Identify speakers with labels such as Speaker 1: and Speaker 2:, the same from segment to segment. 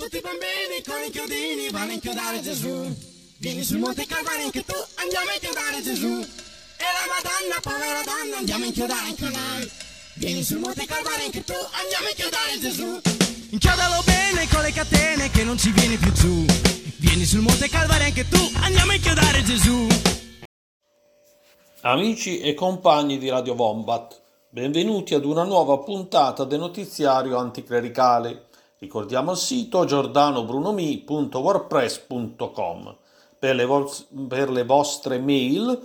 Speaker 1: tutti i bambini con i chiodini vanno a inchiodare Gesù. Vieni sul Monte Calvario anche tu, andiamo a inchiodare Gesù. E la Madonna, povera donna, andiamo a inchiodare anche noi. Vieni sul Monte Calvario anche tu, andiamo a inchiodare Gesù. Inchiodalo bene con le catene che non ci viene più giù. Vieni sul Monte Calvario anche tu, andiamo a inchiodare Gesù.
Speaker 2: Amici e compagni di Radio Wombat, benvenuti ad una nuova puntata del notiziario anticlericale. Ricordiamo il sito giordanobrunomi.wordpress.com. Per le vostre mail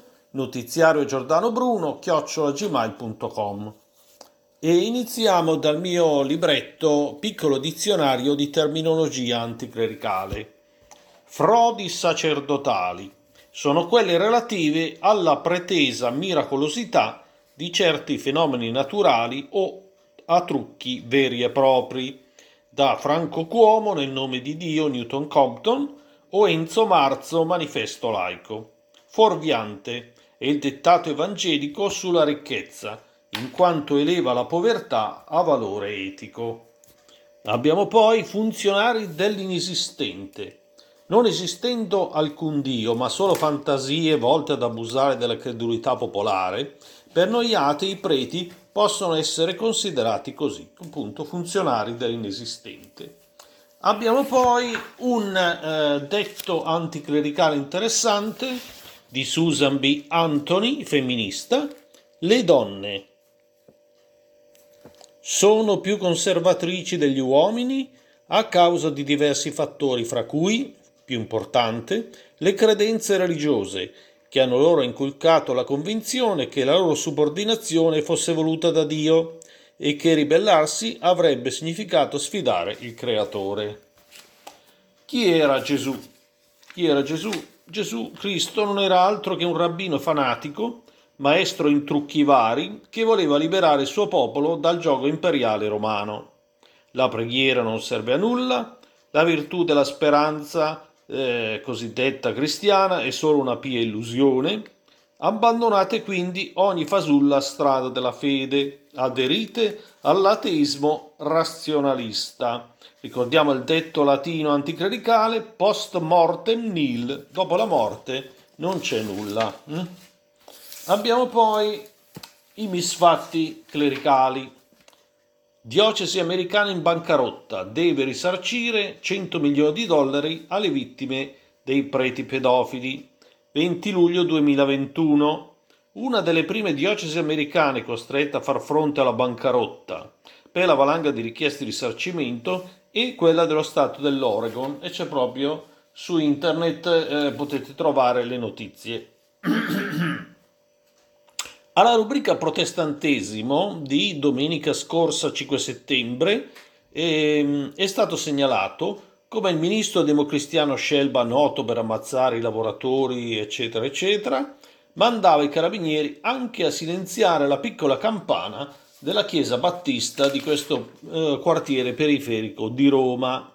Speaker 2: notiziariogiordanobruno@gmail.com. E iniziamo dal mio libretto Piccolo dizionario di terminologia anticlericale. Frodi sacerdotali sono quelle relative alla pretesa miracolosità di certi fenomeni naturali o a trucchi veri e propri, da Franco Cuomo nel nome di Dio Newton Compton o Enzo Marzo Manifesto laico. Fuorviante è il dettato evangelico sulla ricchezza, in quanto eleva la povertà a valore etico. Abbiamo poi funzionari dell'inesistente. Non esistendo alcun Dio, ma solo fantasie volte ad abusare della credulità popolare, per noi atei i preti possono essere considerati così, appunto, funzionari dell'inesistente. Abbiamo poi un detto anticlericale interessante di Susan B. Anthony, femminista: le donne sono più conservatrici degli uomini a causa di diversi fattori, fra cui, più importante, le credenze religiose, che hanno loro inculcato la convinzione che la loro subordinazione fosse voluta da Dio e che ribellarsi avrebbe significato sfidare il Creatore. Chi era Gesù? Chi era Gesù? Gesù Cristo non era altro che un rabbino fanatico, maestro in trucchi vari, che voleva liberare il suo popolo dal giogo imperiale romano. La preghiera non serve a nulla, la virtù della speranza cosiddetta cristiana è solo una pia illusione. Abbandonate quindi ogni fasulla strada della fede, aderite all'ateismo razionalista. Ricordiamo il detto latino anticlericale: post mortem nihil, dopo la morte non c'è nulla. Abbiamo poi i misfatti clericali. Diocesi americana in bancarotta, deve risarcire $100 milioni alle vittime dei preti pedofili. 20 luglio 2021. Una delle prime diocesi americane costretta a far fronte alla bancarotta per la valanga di richieste di risarcimento è quella dello stato dell'Oregon, e c'è proprio su internet, potete trovare le notizie. Alla rubrica Protestantesimo di domenica scorsa 5 settembre è stato segnalato come il ministro democristiano Scelba, noto per ammazzare i lavoratori eccetera eccetera, mandava i carabinieri anche a silenziare la piccola campana della chiesa battista di questo quartiere periferico di Roma.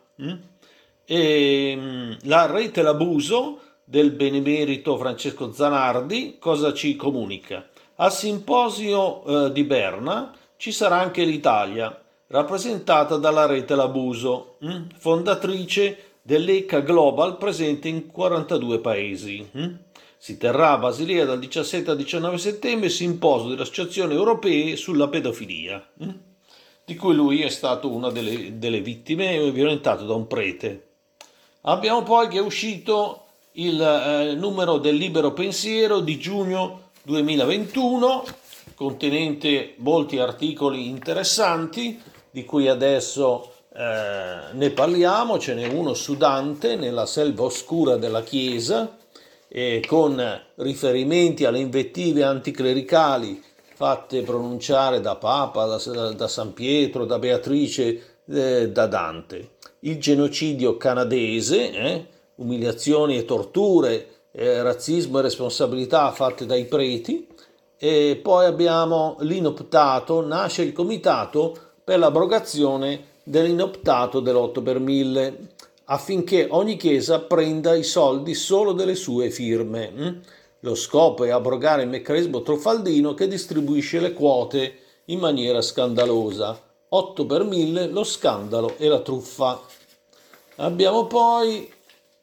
Speaker 2: La rete l'abuso del benemerito Francesco Zanardi cosa ci comunica? Al simposio di Berna ci sarà anche l'Italia, rappresentata dalla rete L'Abuso, fondatrice dell'ECA Global presente in 42 paesi. Si terrà a Basilea dal 17 al 19 settembre il simposio delle associazioni europee sulla pedofilia, di cui lui è stato una delle vittime, violentato da un prete. Abbiamo poi che è uscito il numero del Libero Pensiero di giugno 2021, contenente molti articoli interessanti di cui adesso ne parliamo. Ce n'è uno su Dante nella selva oscura della Chiesa, con riferimenti alle invettive anticlericali fatte pronunciare da Papa, da San Pietro, da Beatrice, da Dante. Il genocidio canadese, umiliazioni e torture, razzismo e responsabilità fatte dai preti. E poi abbiamo l'inoptato. Nasce il comitato per l'abrogazione dell'inoptato dell'8 per 1000 affinché ogni chiesa prenda i soldi solo delle sue firme. Lo scopo è abrogare il meccanismo truffaldino che distribuisce le quote in maniera scandalosa. 8 per 1000, lo scandalo e la truffa. Abbiamo poi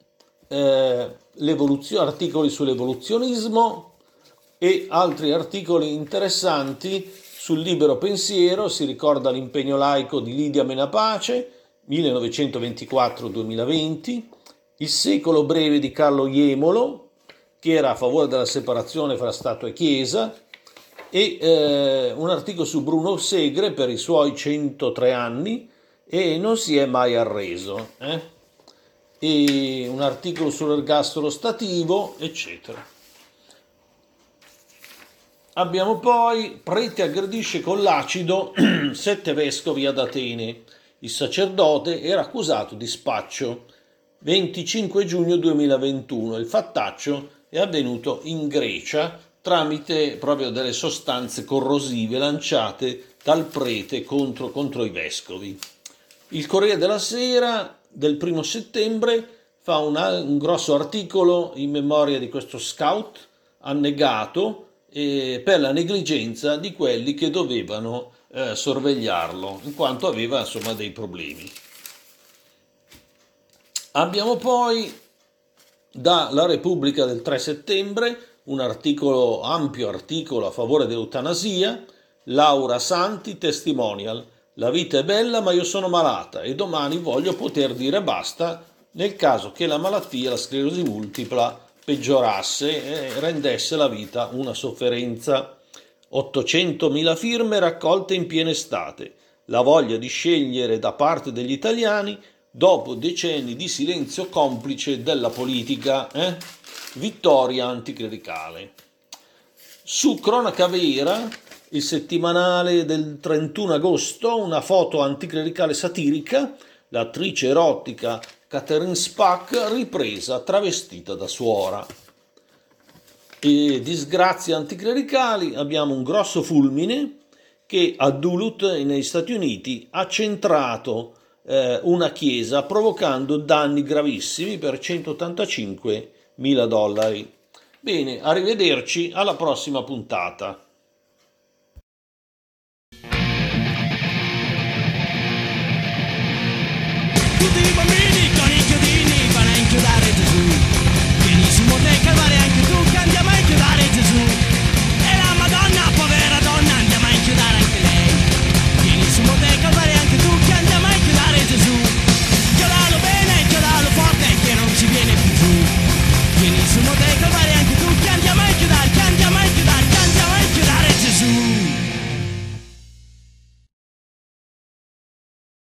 Speaker 2: articoli sull'evoluzionismo e altri articoli interessanti sul libero pensiero. Si ricorda l'impegno laico di Lidia Menapace, 1924-2020, il secolo breve di Carlo Jemolo, che era a favore della separazione fra Stato e Chiesa, e un articolo su Bruno Segre per i suoi 103 anni e non si è mai arreso, e un articolo sull'ergastolo stativo, eccetera. Abbiamo poi: prete aggredisce con l'acido 7 vescovi ad Atene, il sacerdote era accusato di spaccio, 25 giugno 2021, il fattaccio è avvenuto in Grecia tramite proprio delle sostanze corrosive lanciate dal prete contro i vescovi. Il Corriere della Sera del 1 settembre fa un grosso articolo in memoria di questo scout annegato per la negligenza di quelli che dovevano sorvegliarlo, in quanto aveva insomma dei problemi. Abbiamo poi dalla Repubblica del 3 settembre un ampio articolo a favore dell'eutanasia. Laura Santi, testimonial: la vita è bella ma io sono malata e domani voglio poter dire basta nel caso che la malattia, la sclerosi multipla, peggiorasse e rendesse la vita una sofferenza. 800.000 firme raccolte in piena estate, la voglia di scegliere da parte degli italiani dopo decenni di silenzio complice della politica. Vittoria anticlericale. Su Cronaca Vera, il settimanale del 31 agosto, una foto anticlericale satirica, l'attrice erotica Catherine Spack ripresa travestita da suora. E disgrazie anticlericali, abbiamo un grosso fulmine che a Duluth negli Stati Uniti ha centrato una chiesa provocando danni gravissimi per $185.000. Bene, arrivederci alla prossima puntata.
Speaker 1: Tutti i bambini con i chiodini vanno a inchiodare Gesù. Benissimo te calmare anche tu che andiamo a inchiodare Gesù.